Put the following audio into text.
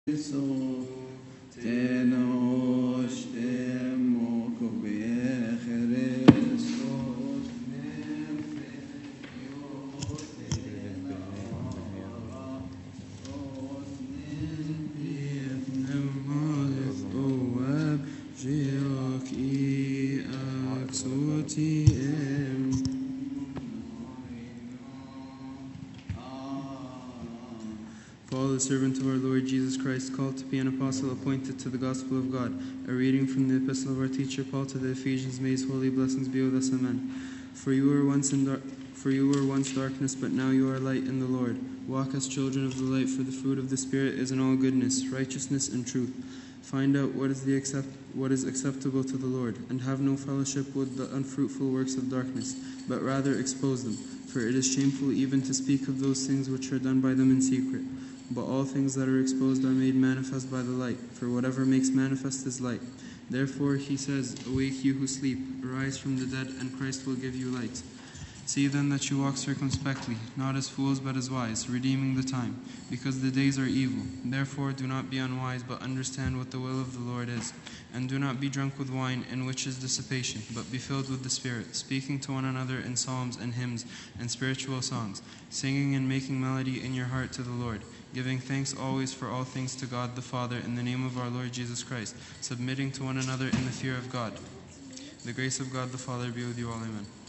So tenosh temo kobe Christos Paul, the servant of our Lord Jesus Christ, called to be an apostle, appointed to the gospel of God. A reading from the epistle of our teacher Paul to the Ephesians. May his holy blessings be with us. Amen. For you were once darkness, but now you are light in the Lord. Walk as children of the light, for the fruit of the Spirit is in all goodness, righteousness, and truth. Find out what is acceptable to the Lord, and have no fellowship with the unfruitful works of darkness, but rather expose them. For it is shameful even to speak of those things which are done by them in secret. But all things that are exposed are made manifest by the light, for whatever makes manifest is light. Therefore he says, Awake, you who sleep, arise from the dead, and Christ will give you light. See then that you walk circumspectly, not as fools but as wise, redeeming the time, because the days are evil. Therefore do not be unwise, but understand what the will of the Lord is. And do not be drunk with wine, in which is dissipation, but be filled with the Spirit, speaking to one another in psalms and hymns and spiritual songs, singing and making melody in your heart to the Lord, giving thanks always for all things to God the Father in the name of our Lord Jesus Christ, submitting to one another in the fear of God. The grace of God the Father be with you all. Amen.